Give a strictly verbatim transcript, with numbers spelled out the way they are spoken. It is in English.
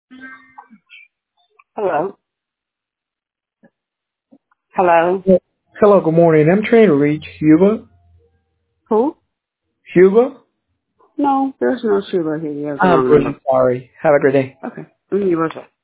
Hello. Hello. Hello, good morning. I'm trying to reach Hugo. Who? Hugo? No, there's no Sheila here. You have the I'm wrong really number. sorry. Have a great day. Okay. Mm, you were